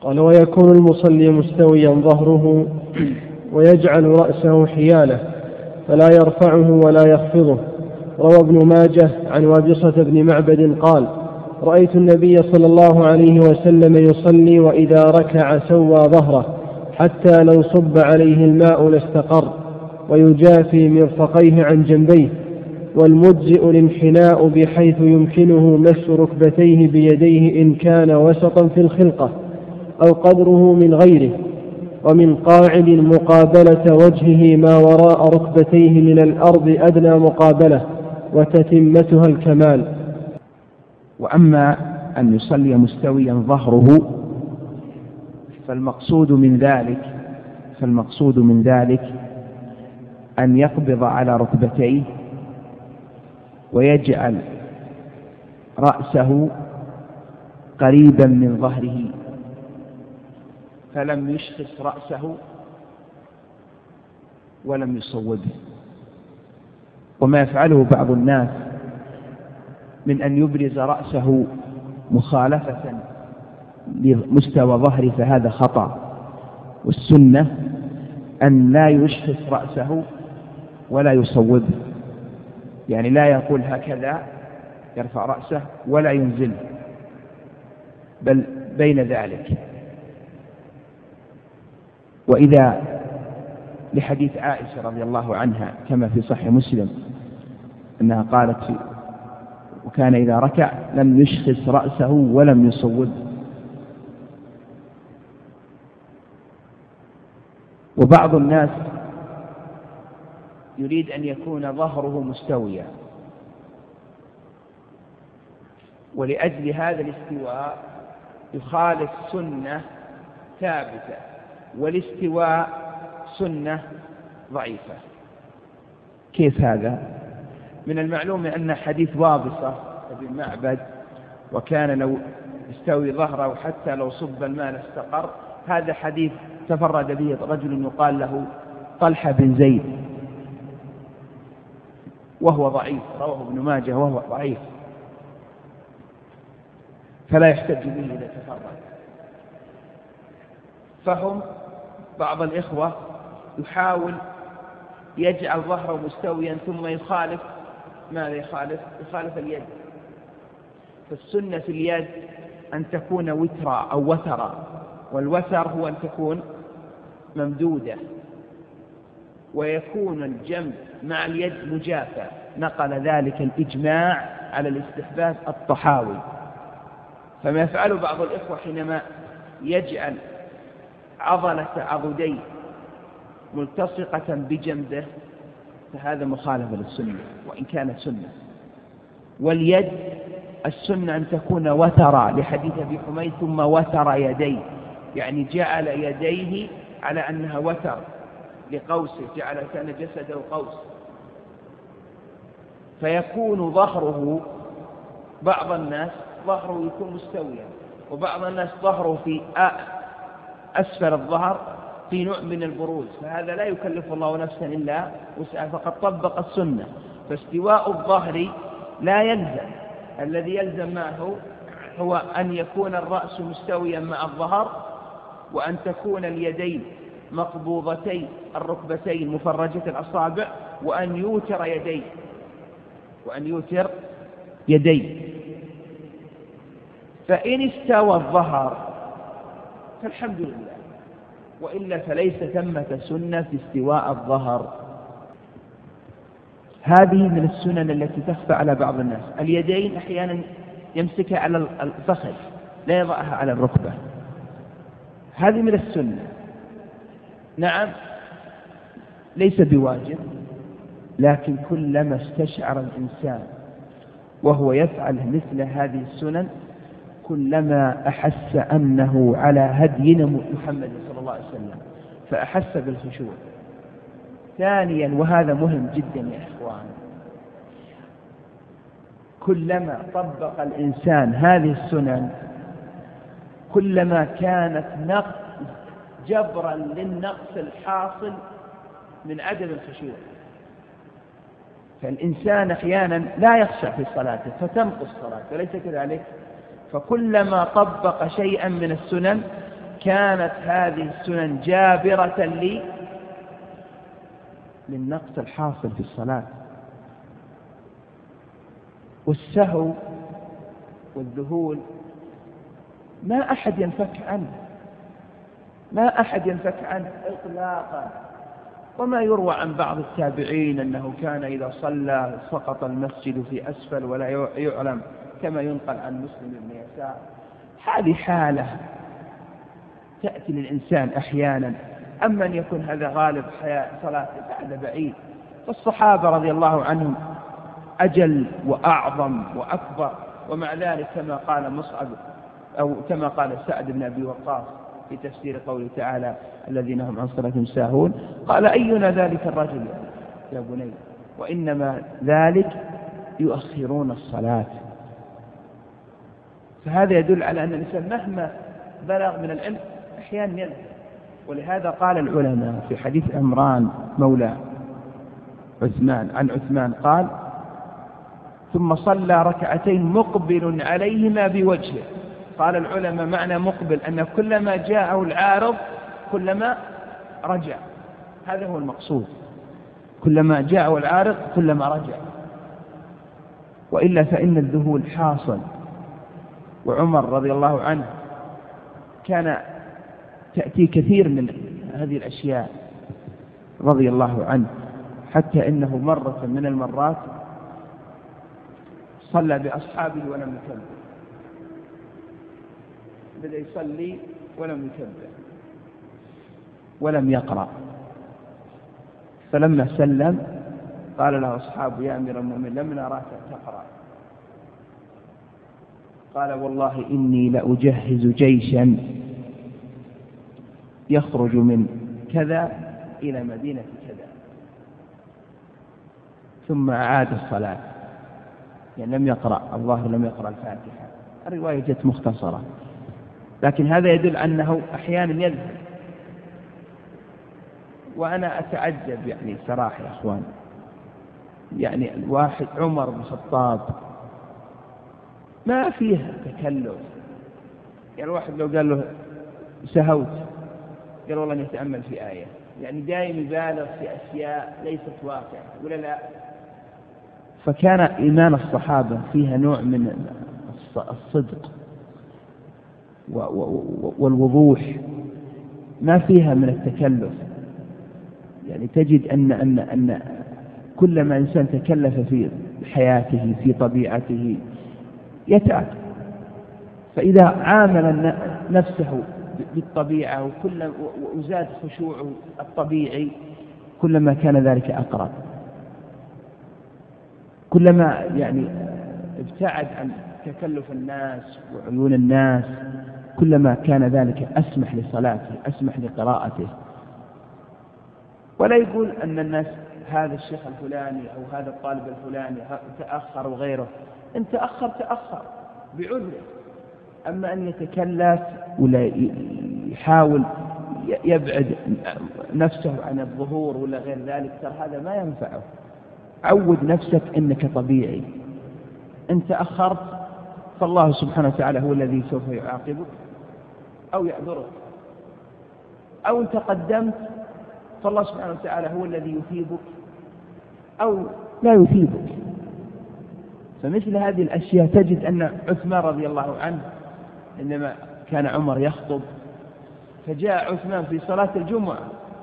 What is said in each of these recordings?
قال: ويكون المصلي مستويا ظهره ويجعل رأسه حياله فلا يرفعه ولا يخفضه. روى ابن ماجه عن وابصة بن معبد قال: رأيت النبي صلى الله عليه وسلم يصلي وإذا ركع سوى ظهره حتى لو صب عليه الماء لاستقر، ويجافي مرفقيه عن جنبيه، والمجزئ الانحناء بحيث يمكنه مس ركبتيه بيديه إن كان وسطا في الخلقة أو قدره من غيره، ومن قاعد مقابلة وجهه ما وراء ركبتيه من الأرض أدنى مقابلة، وتتمتها الكمال. وأما أن يصلي مستويا ظهره فالمقصود من ذلك أن يقبض على ركبتيه ويجعل رأسه قريبا من ظهره، فلم يشخص رأسه ولم يصوبه. وما يفعله بعض الناس من أن يبرز رأسه مخالفة لمستوى ظهره فهذا خطأ، والسنة أن لا يشخص رأسه ولا يصوبه، يعني لا يقول هكذا يرفع رأسه ولا ينزله، بل بين ذلك. وإذا لحديث عائشة رضي الله عنها كما في صحيح مسلم أنها قالت وكان إذا ركع لم يشخص رأسه ولم يصوبه. وبعض الناس يريد أن يكون ظهره مستويا، ولأجل هذا الاستواء يخالف سنة ثابتة، والاستواء سنة ضعيفة. كيف هذا؟ من المعلوم أن حديث وابصة بن معبد وكان لو يستوي ظهره حتى لو صب الماء لاستقر، هذا حديث تفرد به رجل يقال له طلحة بن زيد وهو ضعيف، رواه ابن ماجه وهو ضعيف، فلا يحتج به إذا تفرد. فهم بعض الإخوة يحاول يجعل ظهره مستويا ثم يخالف. ماذا يخالف اليد. فالسنة في اليد أن تكون وترا أو وترا، والوتر هو أن تكون ممدودة ويكون الجنب مع اليد مجافة. نقل ذلك الإجماع على الاستحباب الطحاوي. فما يفعله بعض الإخوة حينما يجعل عضلة عضديه ملتصقة بجنبه فهذا مخالف للسنة وإن كانت سنة. واليد السنة أن تكون وترا لحديث أبي حميد ثم وتر يديه، يعني جعل يديه على أنها وتر لقوسه، جعل كان جسده قوس، فيكون ظهره بعض الناس ظهره يكون مستويا، وبعض الناس ظهره في أسفل الظهر في نوع من البروز، فهذا لا يكلف الله نفسا إلا وسعها، فقد طبق السنة. فاستواء الظهر لا يلزم، الذي يلزم معه هو أن يكون الرأس مستويا مع الظهر، وأن تكون اليدين مقبوضتين الركبتين مفرجة الأصابع، وأن يوتر يديه. فإن استوى الظهر فالحمد لله، وإلا فليس ثمة سنة في استواء الظهر. هذه من السنن التي تخفى على بعض الناس. اليدين أحيانا يمسكها على الفخذ لا يضعها على الركبة، هذه من السنة. نعم ليس بواجب، لكن كلما استشعر الإنسان وهو يفعل مثل هذه السنن كلما أحس أنه على هدي محمد صلى الله عليه وسلم، فأحس بالخشوع. ثانيا، وهذا مهم جدا يا إخوان، كلما طبق الإنسان هذه السنن كلما كانت جبرا للنقص الحاصل من عدم الخشوع. فالإنسان أحيانا لا يخشع في صلاته فتنقص صلاته، وليس كذلك. فكلما طبق شيئا من السنن فكانت هذه السنن جابرة للنقص الحاصل في الصلاة. والسهو والذهول ما أحد ينفك عنه، ما أحد ينفك عنه إطلاقا. وما يروى عن بعض التابعين أنه كان إذا صلى سقط المسجد في أسفل ولا يعلم، كما ينقل عن مسلم بن يسار. هذه حالة تأتي للإنسان أحيانا، أما أن يكون هذا غالب صلاته فهذا بعيد. فالصحابة رضي الله عنهم أجل وأعظم وأكبر، ومع ذلك كما قال مصعب أو كما قال سعد بن أبي وقاص في تفسير قوله تعالى الذين هم عن صلاتهم ساهون، قال أينا ذلك الرجل يا بني، وإنما ذلك يؤخرون الصلاة. فهذا يدل على أن الإنسان مهما بلغ من العلم أحيانا يذهب. ولهذا قال العلماء في حديث عمران مولى عثمان عن عثمان قال ثم صلى ركعتين مقبل عليهما بوجهه. قال العلماء معنى مقبل أن كلما جاءه العارض كلما رجع، هذا هو المقصود، كلما جاءه العارض كلما رجع، وإلا فإن الذهول حاصل. وعمر رضي الله عنه كان تأتي كثير من هذه الأشياء رضي الله عنه، حتى إنه مرة من المرات صلى بأصحابه ولم يكبر، بدأ يصلي ولم يكبر ولم يقرأ، فلما سلم قال له أصحابه يا أمير المؤمنين لم نراك تقرأ. قال والله إني لأجهز جيشا يخرج من كذا إلى مدينة كذا، ثم أعاد الصلاة، يعني لم يقرأ، الظاهر لم يقرأ الفاتحة. الرواية جت مختصرة، لكن هذا يدل أنه أحيانا يذهب. وأنا أتعجب يعني صراحة يا أخوان، يعني الواحد عمر بن الخطاب ما فيه تكلف. يعني الواحد لو قال له سهوت قال والله نتأمل في آية، يعني دائما يبالغ في أشياء ليست واقعة ولا لا. فكان إيمان الصحابة فيها نوع من الصدق والوضوح، ما فيها من التكلف. يعني تجد أن كلما إنسان تكلف في حياته في طبيعته يتعب. فإذا عامل نفسه بالطبيعة وزاد خشوعه الطبيعي كلما كان ذلك أقرب، كلما يعني ابتعد عن تكلف الناس وعيون الناس كلما كان ذلك أسمح لصلاته أسمح لقراءته. ولا يقول أن الناس هذا الشيخ الفلاني أو هذا الطالب الفلاني تأخر وغيره، إن تأخر بعذره. أما أن يتكلف ولا يحاول يبعد نفسه عن الظهور ولا غير ذلك، ترى هذا ما ينفعه. عود نفسك أنك طبيعي، إن تأخرت فالله سبحانه وتعالى هو الذي سوف يعاقبك أو يعذرك، أو إن تقدمت فالله سبحانه وتعالى هو الذي يثيبك أو لا يثيبك. فمثل هذه الأشياء تجد أن عثمان رضي الله عنه عندما كان عمر يخطب فجاء عثمان في صلاة الجمعة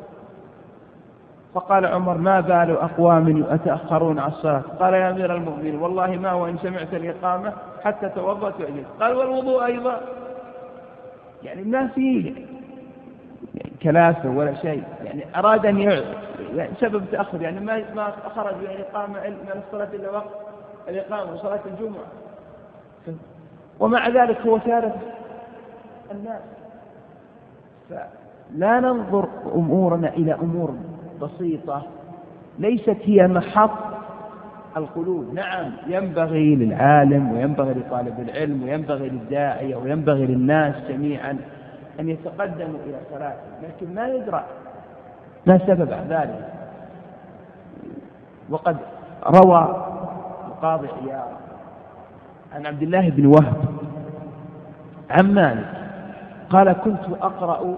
فقال عمر ما بال أقوام يتأخرون على الصلاة؟ قال يا أمير المؤمنين والله ما هو إن سمعت الإقامة حتى توضأت وأجلس. قال والوضوء أيضا، يعني ما فيه كلافة ولا شيء، يعني أراد أن يعني سبب تأخر، يعني ما خرج من الإقامة من الصلاة إلا وقت الإقامة وصلاة الجمعة، ومع ذلك هو ثالث الناس. فلا ننظر أمورنا إلى أمور بسيطة ليست هي محط القلوب. نعم ينبغي للعالم وينبغي لطالب العلم وينبغي للداعية وينبغي للناس جميعا أن يتقدموا إلى صلاته، لكن ما يدرى ما سبب ذلك. وقد روى القاضي عياض عن عبد الله بن وهب عن مالك قال كنت أقرأ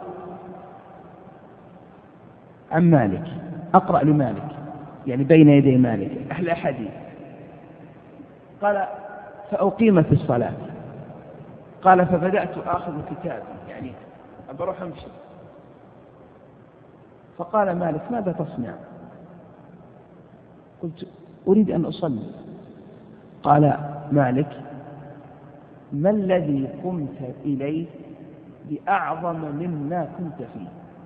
عن مالك، أقرأ لمالك يعني بين يدي مالك أحلى حديث. قال فأقيمت الصلاة. قال فبدأت آخذ كتابي يعني أبروح أمشي. فقال مالك ماذا تصنع؟ قلت أريد أن أصلي. قال مالك ما الذي قمت إليه بأعظم مما كنت فيه؟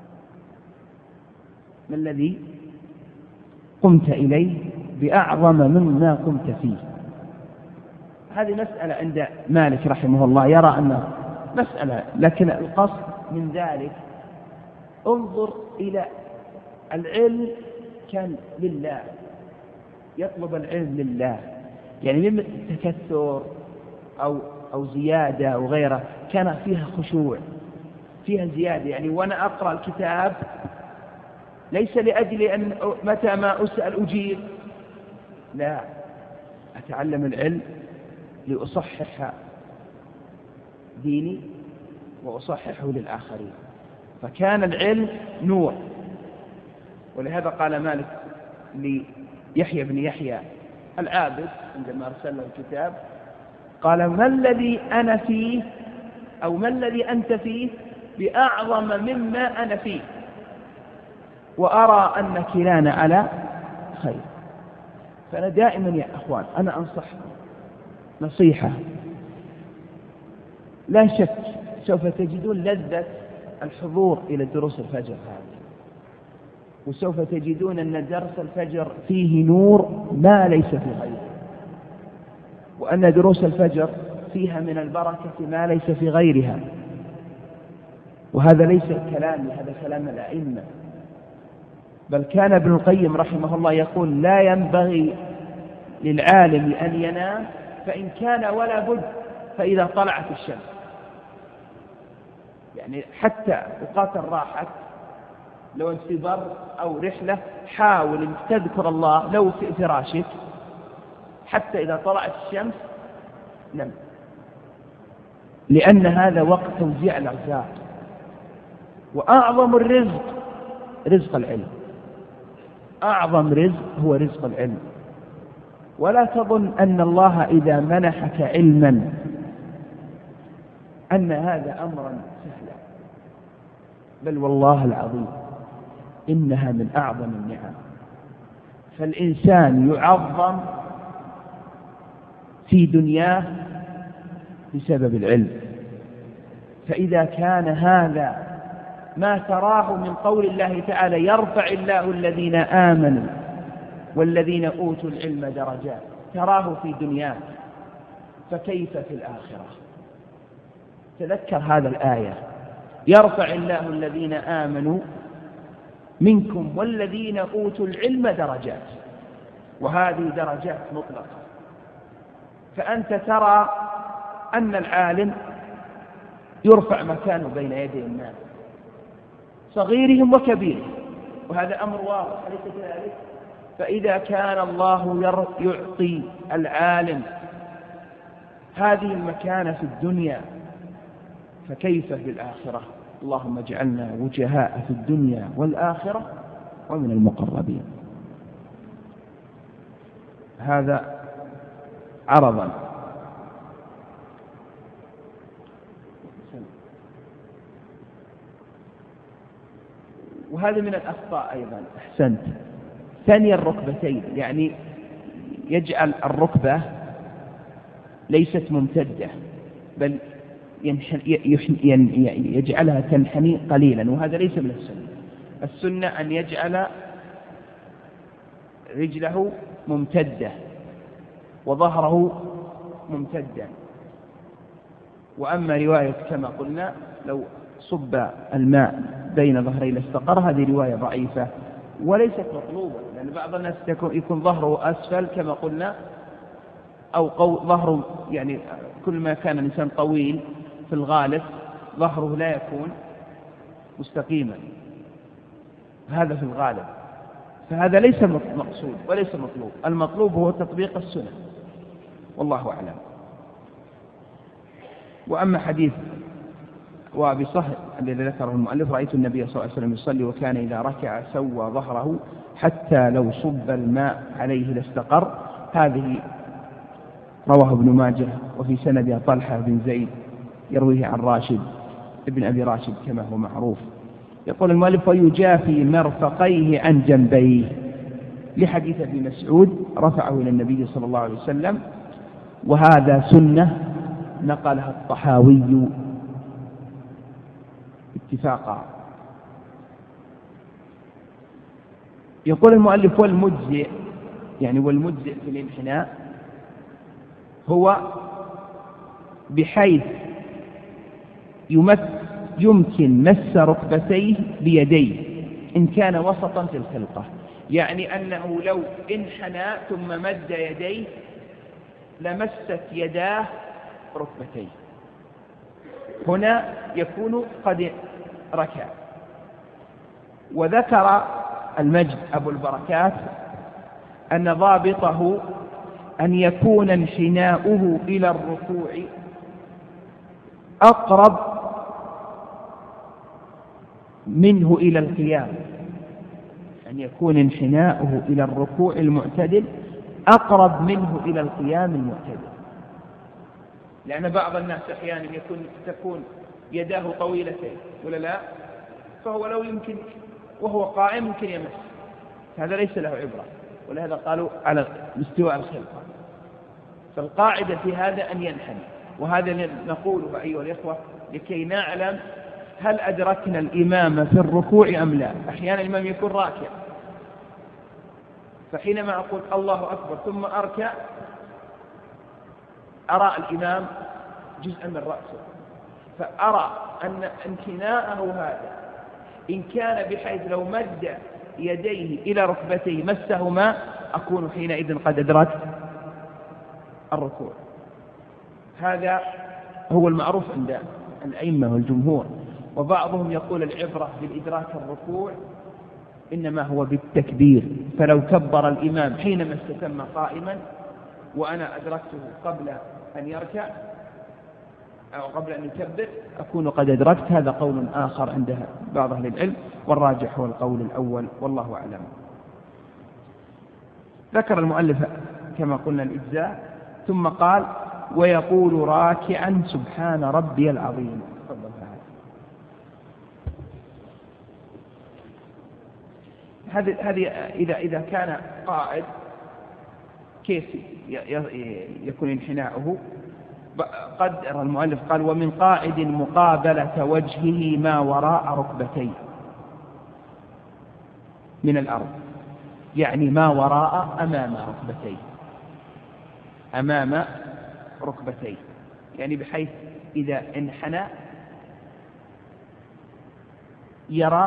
ما الذي قمت إليه بأعظم مما كنت فيه؟ هذه مسألة عند مالك رحمه الله، يرى أنها مسألة، لكن القصد من ذلك انظر إلى العلم كان لله، يطلب العلم لله، يعني من تكثر أو زيادة أو غيره، كان فيها خشوع، فيها زيادة. يعني وأنا أقرأ الكتاب ليس لأجل أن متى ما أسأل أجيب، لا، أتعلم العلم لأصحح ديني وأصححه للآخرين. فكان العلم نور. ولهذا قال مالك ليحيى بن يحيى العابد عندما أرسل له الكتاب، قال ما الذي أنا فيه أو ما الذي أنت فيه بأعظم مما أنا فيه، وأرى أن كلانا على خير. فأنا دائما يا أخوان أنا أنصحكم نصيحة، لا شك سوف تجدون لذة الحضور إلى دروس الفجر هذه، وسوف تجدون أن درس الفجر فيه نور ما ليس في غيره، وأن دروس الفجر فيها من البركة ما ليس في غيرها. وهذا ليس كلامي، هذا كلام الأئمة. بل كان ابن القيم رحمه الله يقول لا ينبغي للعالم أن ينام فإن كان ولا بد فإذا طلعت الشمس. يعني حتى أوقات الراحة لو أنت في بر أو رحلة حاول أن تذكر الله لو في فراشك حتى إذا طلعت الشمس نم، لأن هذا وقت توزيع الأرزاق. وأعظم الرزق رزق العلم، أعظم رزق هو رزق العلم. ولا تظن أن الله إذا منحك علما أن هذا أمرا سهلا، بل والله العظيم إنها من أعظم النعم. فالإنسان يعظم في دنياه بسبب العلم. فإذا كان هذا ما تراه من قول الله تعالى يرفع الله الذين آمنوا والذين أوتوا العلم درجات، تراه في دنياه، فكيف في الآخرة؟ تذكر هذا الآية، يرفع الله الذين آمنوا منكم والذين أوتوا العلم درجات، وهذه درجات مطلقة. فأنت ترى أن العالم يرفع مكانه بين يدي الناس صغيرهم وكبيرهم، وهذا أمر واضح أليس كذلك؟ فإذا كان الله يعطي العالم هذه المكانة في الدنيا فكيف في الآخرة؟ اللهم اجعلنا وجهاء في الدنيا والآخرة ومن المقربين. هذا عرضا. وهذا من الأخطاء أيضا. أحسنت. ثاني الركبتين، يعني يجعل الركبة ليست ممتدة بل يجعلها تنحني قليلا، وهذا ليس من السنة. السنة أن يجعل رجله ممتدة وظهره ممتدا. وأما رواية كما قلنا لو صب الماء بين ظهري لاستقر، هذه رواية ضعيفة وليست مطلوبة، لأن بعض الناس يكون ظهره أسفل كما قلنا، أو ظهره يعني كل ما كان الإنسان طويل في الغالب ظهره لا يكون مستقيما، هذا في الغالب. فهذا ليس مقصود وليس مطلوب. المطلوب هو تطبيق السنة، والله أعلم. وأما حديث وبصح الذي ذكره المؤلف: رأيت النبي صلى الله عليه وسلم يصلي وكان إذا ركع سوى ظهره حتى لو صب الماء عليه لاستقر. هذه رواه ابن ماجه، وفي سندها طلحة بن زيد يرويه عن راشد ابن أبي راشد كما هو معروف. يقول المؤلف: ويجافي مرفقيه عن جنبيه، لحديث ابن مسعود رفعه إلى النبي صلى الله عليه وسلم، وهذا سنة نقلها الطحاوي اتفاقا. يقول المؤلف: والمجزئ، يعني والمجزئ في الانحناء هو بحيث يمكن مس ركبتيه بيديه إن كان وسطا في الخلقة، يعني أنه لو انحنى ثم مد يديه لمست يداه ركبتيه، هنا يكون قد ركع. وذكر المجد أبو البركات أن ضابطه أن يكون انحناؤه إلى الركوع أقرب منه إلى القيام، أن يكون انحناؤه إلى الركوع المعتدل أقرب منه إلى القيام المعتدل، لأن بعض الناس أحيانا تكون يداه طويلتين ولا لا، فهو لو يمكن وهو قائم يمكن يمس، هذا ليس له عبرة، ولهذا قالوا على مستوى الخلقة. فالقاعدة في هذا أن ينحني، وهذا نقوله أيها الإخوة لكي نعلم هل أدركنا الإمام في الركوع أم لا. أحيانا الإمام يكون راكع، فحينما أقول الله أكبر ثم أركع أرى الإمام جزءا من رأسه، فأرى أن انحناءه هذا إن كان بحيث لو مد يديه إلى ركبتيه مسهما أكون حينئذ قد أدركت الركوع. هذا هو المعروف عند الأئمة والجمهور. وبعضهم يقول العبرة بالإدراك الركوع إنما هو بالتكبير، فلو كبر الإمام حينما استتم قائما وأنا أدركته قبل أن يركع أو قبل أن يكبر أكون قد أدركت. هذا قول آخر عند بعض أهل العلم، والراجح هو القول الأول والله أعلم. ذكر المؤلف كما قلنا الإجزاء، ثم قال: ويقول راكعا سبحان ربي العظيم. هذه إذا كان قاعد كيف يكون انحناؤه؟ قدر المؤلف قال: ومن قاعد مقابلة وجهه ما وراء ركبتيه من الأرض، يعني ما وراء أمام ركبتيه، يعني بحيث إذا انحنى يرى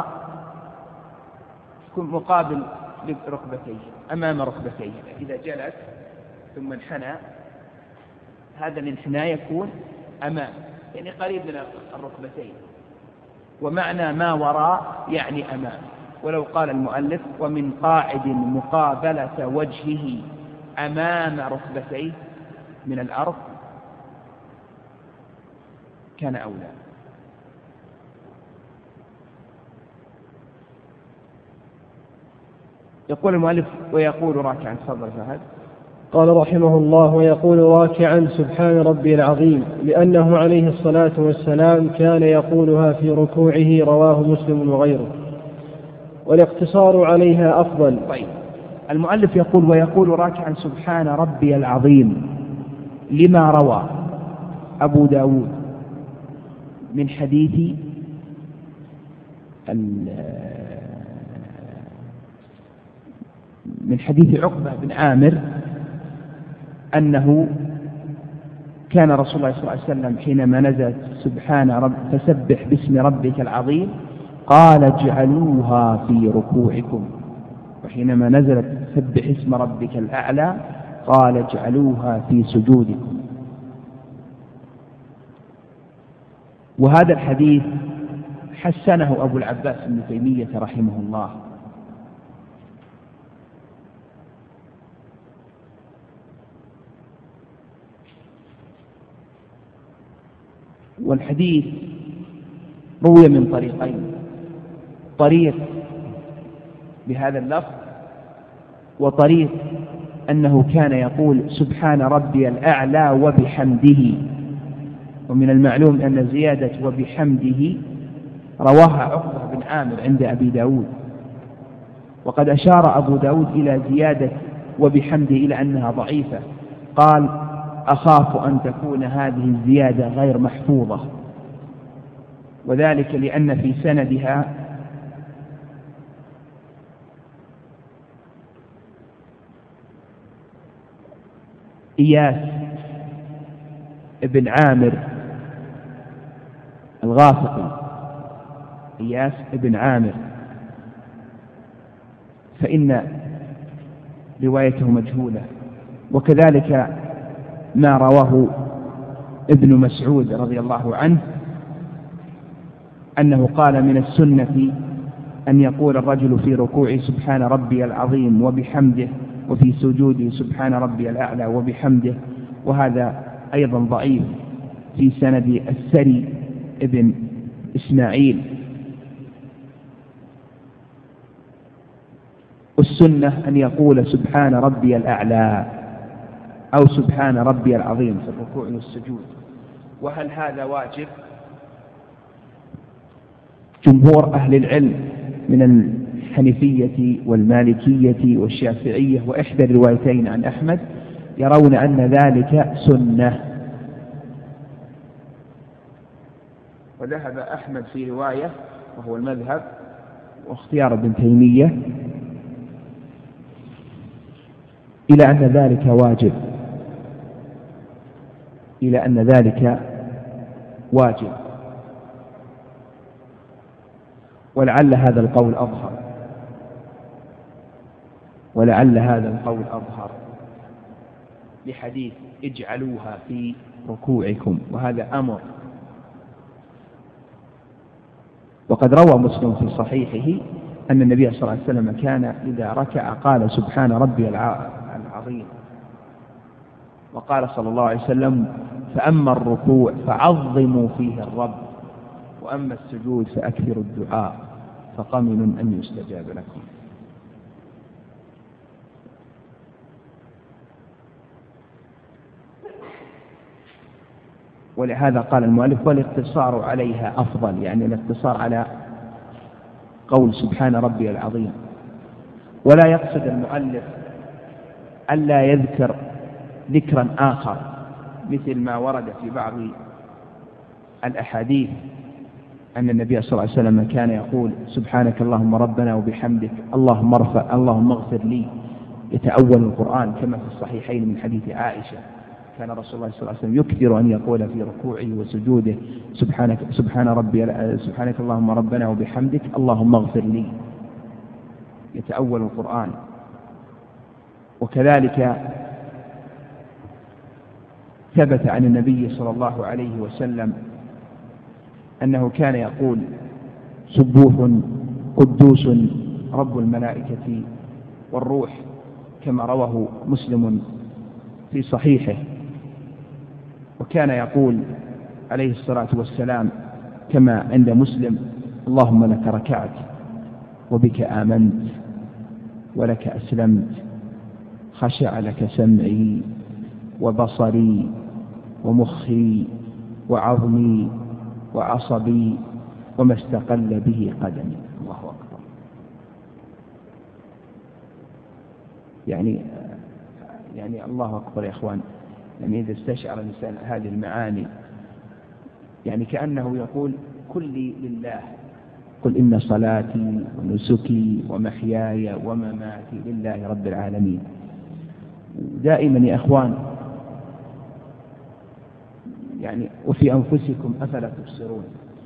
يكون مقابل لركبتيه أمام ركبتيه. إذا جلس ثم انحنى هذا الانحناء يكون أمام، يعني قريب من الركبتين، ومعنى ما وراء يعني أمام. ولو قال المؤلف: ومن قاعد مقابلة وجهه أمام ركبتيه من الأرض كان أولى. يقول المؤلف: ويقول راكعا. تفضل فهد. قال رحمه الله: ويقول راكعا سبحان ربي العظيم، لأنه عليه الصلاة والسلام كان يقولها في ركوعه، رواه مسلم وغيره، والاقتصار عليها أفضل. طيب، المؤلف يقول: ويقول راكعا سبحان ربي العظيم، لما روى أبو داود من حديث عقبة بن عامر أنه كان رسول الله صلى الله عليه وسلم حينما نزلت فسبح باسم ربك العظيم قال: اجعلوها في ركوعكم، وحينما نزلت سبح اسم ربك الأعلى قال: اجعلوها في سجودكم. وهذا الحديث حسنه أبو العباس ابن تيمية رحمه الله. والحديث روي من طريقين: طريق بهذا اللفظ، وطريق أنه كان يقول سبحان ربي الأعلى وبحمده. ومن المعلوم أن زيادة وبحمده رواها عقبة بن عامر عند أبي داود، وقد أشار أبو داود إلى زيادة وبحمده إلى أنها ضعيفة، قال: أخاف أن تكون هذه الزيادة غير محفوظة، وذلك لأن في سندها إياس بن عامر الغافقي، إياس بن عامر، فإن روايته مجهولة. وكذلك ما رواه ابن مسعود رضي الله عنه أنه قال: من السنة أن يقول الرجل في ركوعه سبحان ربي العظيم وبحمده، وفي سجوده سبحان ربي الأعلى وبحمده. وهذا أيضا ضعيف في سند السري ابن إسماعيل. والسنة أن يقول سبحان ربي الأعلى أو سبحان ربي العظيم في الركوع والسجود. وهل هذا واجب؟ جمهور أهل العلم من الحنفية والمالكية والشافعية وإحدى الروايتين عن أحمد يرون أن ذلك سنة. وذهب أحمد في رواية، وهو المذهب واختيار ابن تيمية، إلى أن ذلك واجب، إلى أن ذلك واجب. ولعل هذا القول أظهر، ولعل هذا القول أظهر لحديث اجعلوها في ركوعكم، وهذا أمر. وقد روى مسلم في صحيحه أن النبي صلى الله عليه وسلم كان إذا ركع قال سبحان ربي العظيم، وقال صلى الله عليه وسلم: فأما الركوع فعظموا فيه الرب، وأما السجود فأكثروا الدعاء، فقمن أن يستجاب لكم. ولهذا قال المؤلف: والاقتصار عليها أفضل، يعني الاقتصار على قول سبحان ربي العظيم. ولا يقصد المؤلف ألا يذكر ذكرا آخر مثل ما ورد في بعض الأحاديث أن النبي صلى الله عليه وسلم كان يقول سبحانك اللهم ربنا وبحمدك اللهم اغفر لي، يتأول القرآن كما في الصحيحين من حديث عائشة. كان رسول الله صلى الله عليه وسلم يكثر أن يقول في ركوعه وسجوده سبحانك اللهم ربنا وبحمدك اللهم اغفر لي، يتأول القرآن. وكذلك ثبت عن النبي صلى الله عليه وسلم أنه كان يقول سبوح قدوس رب الملائكة والروح، كما رواه مسلم في صحيحه. وكان يقول عليه الصلاة والسلام كما عند مسلم: اللهم لك ركعت وبك آمنت ولك أسلمت، خشع لك سمعي وبصري ومخي وعظمي وعصبي وما استقل به قدمي. الله أكبر. يعني الله أكبر يا أخوان. يعني إذا استشعر الإنسان هذه المعاني يعني كأنه يقول كلي لله، قل إن صلاتي ونسكي ومحياي ومماتي لله رب العالمين. دائما يا أخوان يعني وفي أنفسكم أفلا تبصرون.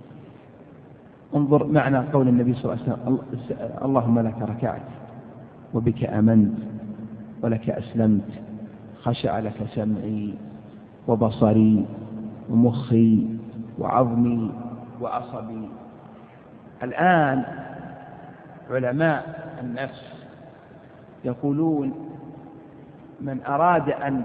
انظر معنى قول النبي صلى الله عليه وسلم: اللهم لك ركعت وبك آمنت ولك أسلمت، خشع لك سمعي وبصري ومخي وعظمي وعصبي. الآن علماء النفس يقولون من أراد أن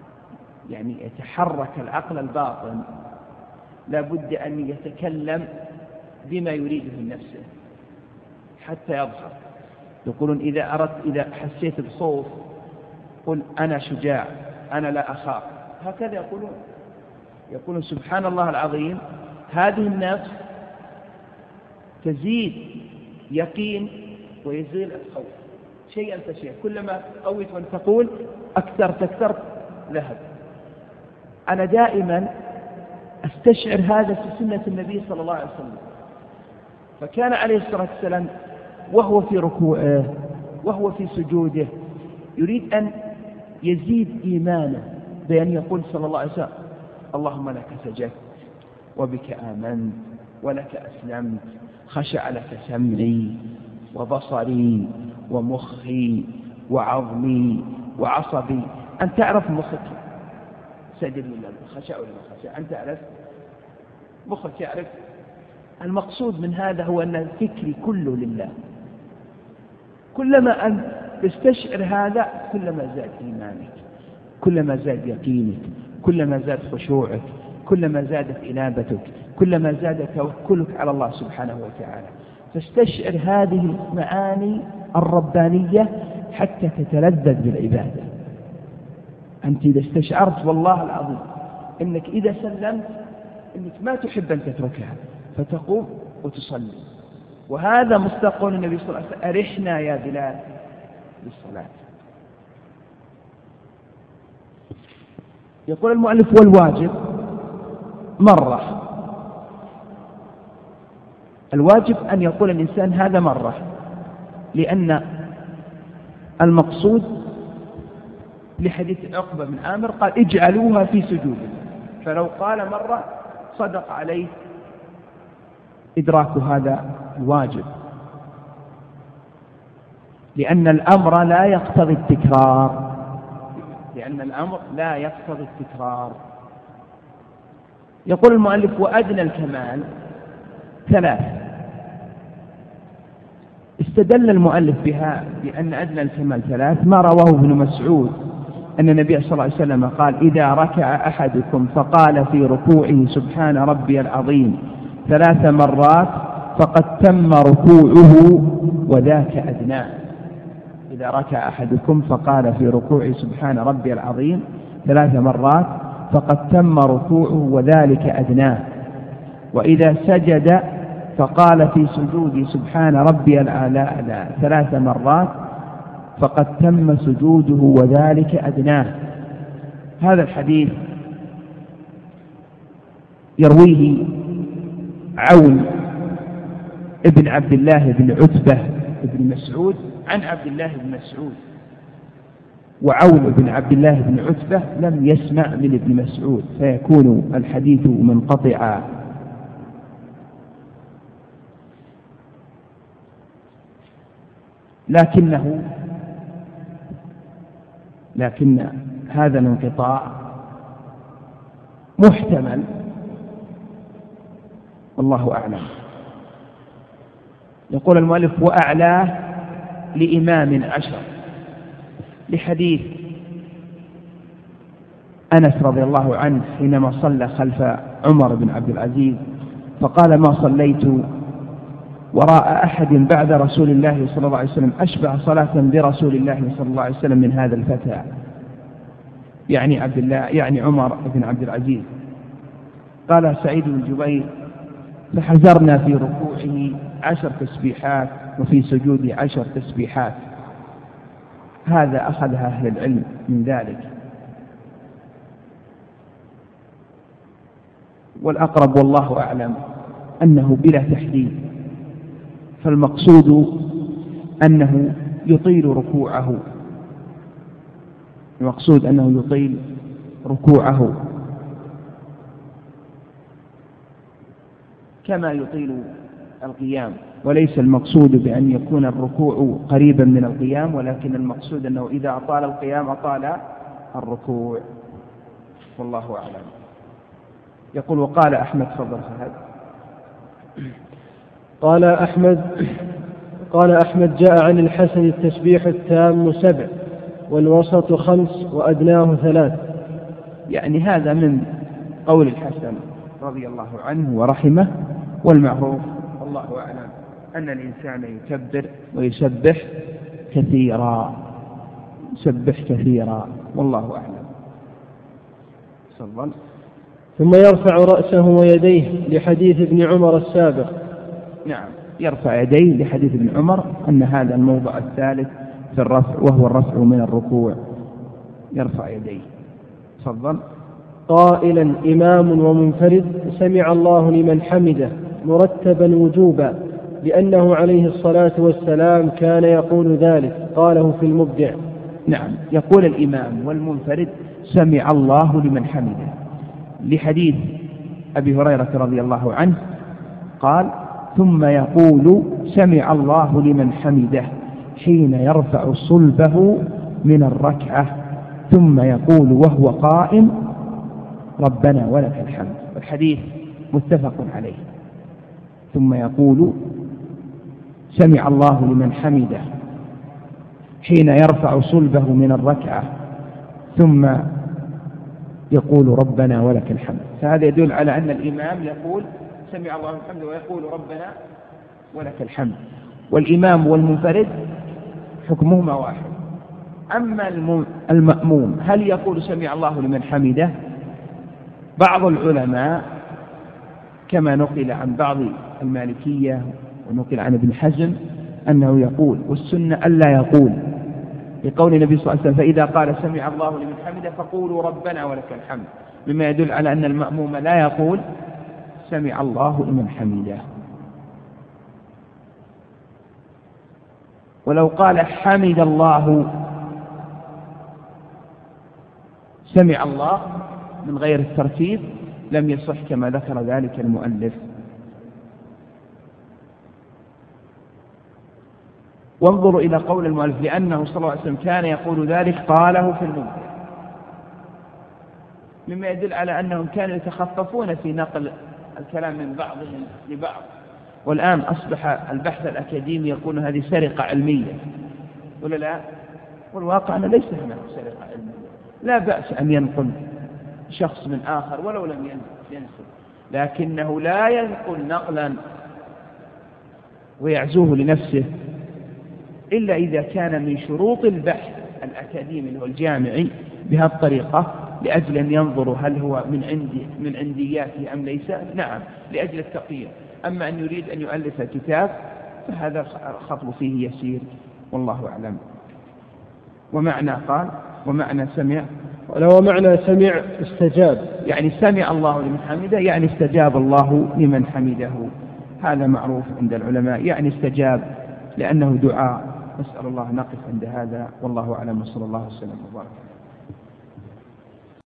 يعني يتحرك العقل الباطن لا بد أن يتكلم بما يريده من نفسه حتى يظهر. يقولون إذا حسيت بخوف قل أنا شجاع، أنا لا أخاف، هكذا يقولون سبحان الله العظيم، هذه النفس تزيد يقين ويزيل الخوف شيئا فشيئا، كلما قويت وأن تقول أكثر ذهب. أنا دائما أستشعر هذا في سنة النبي صلى الله عليه وسلم، فكان عليه الصلاة والسلام وهو في ركوعه وهو في سجوده يريد أن يزيد إيمانه بأن يقول صلى الله عليه وسلم اللهم لك سجدت وبك آمنت ولك أسلمت، خشع لك سمعي وبصري ومخي وعظمي وعصبي. أن تعرف مخك سجد لله، خشع ولا ما خشع، أن تعرف مخك يعرف. المقصود من هذا هو أن الفكر كله لله. كلما أن تستشعر هذا كلما زاد إيمانك، كلما زاد يقينك، كلما زاد خشوعك، كلما زادت إنابتك، كلما زاد توكلك على الله سبحانه وتعالى. فاستشعر هذه المعاني الربانية حتى تتلذذ بالعبادة. أنت إذا استشعرت والله العظيم إنك إذا سلمت إنك ما تحب أن تتركها فتقوم وتصلي، وهذا مستقول النبي صلى الله عليه وسلم أرحنا يا بلال بالصلاة. يقول المؤلف والواجب مرة. الواجب أن يقول الإنسان هذا مرة، لأن المقصود لحديث عقبة بن عامر قال اجعلوها في سجوده، فلو قال مرة صدق عليه إدراك هذا الواجب، لأن الأمر لا يقتضي التكرار، يقول المؤلف وأدنى الكمال 3. استدل المؤلف بها بأن أدنى الكمال 3 ما رواه ابن مسعود أن النبي صلى الله عليه وسلم قال إذا ركع أحدكم فقال في ركوعه سبحان ربي العظيم 3 مرات فقد تم ركوعه وذاك أدناه. إذا ركع أحدكم فقال في ركوعه سبحان ربي العظيم 3 مرات فقد تم ركوعه وذلك أدناه. وإذا سجد فقال في سجود سبحان ربي الأعلى 3 مرات فقد تم سجوده وذلك أدناه. هذا الحديث يرويه عون ابن عبد الله بن عتبة بن مسعود عن عبد الله بن مسعود، وعون بن عبد الله بن عتبة لم يسمع من ابن مسعود، فيكون الحديث منقطعا. لكن هذا الانقطاع محتمل والله أعلم. يقول المؤلف وأعلاه لإمام 10 لحديث أنس رضي الله عنه حينما صلى خلف عمر بن عبد العزيز فقال ما صليت وراء أحد بعد رسول الله صلى الله عليه وسلم أشبع صلاة برسول الله صلى الله عليه وسلم من هذا الفتى، يعني عمر بن عبد العزيز. قال سعيد بن جبير فحزرنا في ركوعه 10 تسبيحات وفي سجوده 10 تسبيحات. هذا أخذها أهل العلم من ذلك، والأقرب والله أعلم أنه بلا تحديد، فالمقصود أنه يطيل ركوعه كما يطيل القيام، وليس المقصود بأن يكون الركوع قريبا من القيام، ولكن المقصود أنه إذا أطال القيام أطال الركوع، والله أعلم. يقول وقال أحمد فضل فهد. قال أحمد جاء عن الحسن التسبيح التام 7 والوسط 5 وأدناه 3. يعني هذا من قول الحسن رضي الله عنه ورحمه، والمعروف والله أعلم أن الإنسان يكبر ويسبح كثيرا، يسبح كثيرا والله أعلم. صلى. ثم يرفع رأسه ويديه لحديث ابن عمر السابق. نعم، يرفع يديه لحديث ابن عمر أن هذا الموضع الثالث في الرفع وهو الرفع من الركوع، يرفع يديه. تفضل. قائلا إمام ومنفرد سمع الله لمن حمده مرتبا وجوبا، لأنه عليه الصلاة والسلام كان يقول ذلك، قاله في المبدع. نعم، يقول الإمام والمنفرد سمع الله لمن حمده، لحديث أبي هريرة رضي الله عنه قال ثم يقول سمع الله لمن حمده حين يرفع صلبه من الركعة، ثم يقول وهو قائم ربنا ولك الحمد. والحديث متفق عليه. ثم يقول سمع الله لمن حمده حين يرفع صلبه من الركعة، ثم يقول ربنا ولك الحمد. فهذا يدل على أن الإمام يقول سمع الله لمن حمده ويقول ربنا ولك الحمد. والإمام والمنفرد حكمهما واحد. أما المأموم هل يقول سمع الله لمن حمده؟ بعض العلماء كما نقل عن بعض المالكية ونقل عن ابن حزم أنه يقول، والسنة ألا يقول، لقول النبي صلى الله عليه وسلم فإذا قال سمع الله لمن حمده فقولوا ربنا ولك الحمد، بما يدل على أن المأموم لا يقول سمع الله لمن حمده. ولو قال حمد الله سمع الله من غير الترتيب لم يصح كما ذكر ذلك المؤلف. وانظروا إلى قول المؤلف لأنه صلى الله عليه وسلم كان يقول ذلك قاله في المبدع، مما يدل على أنهم كانوا يتخففون في نقل الكلام من بعضهم لبعض. والآن أصبح البحث الأكاديمي يقول هذه سرقة علمية، ولا لا؟ والواقع أنه ليس هناك سرقة علمية. لا بأس أن ينقل شخص من آخر ولو لم ينقل، لكنه لا ينقل نقلا ويعزوه لنفسه إلا إذا كان من شروط البحث الأكاديمي والجامعي بهذه الطريقة، لأجل أن ينظروا هل هو من عندياته أم ليس. نعم، لأجل التقييم. أما أن يريد أن يؤلف كتاب فهذا خطب فيه يسير والله أعلم. ومعنى قال ومعنى سمع، ولو معنى سمع استجاب، يعني سمع الله لمن حمده يعني استجاب الله لمن حمده. هذا معروف عند العلماء، يعني استجاب لأنه دعاء. نسأل الله نقف عند هذا والله أعلم، وصلى الله وسلم وبارك.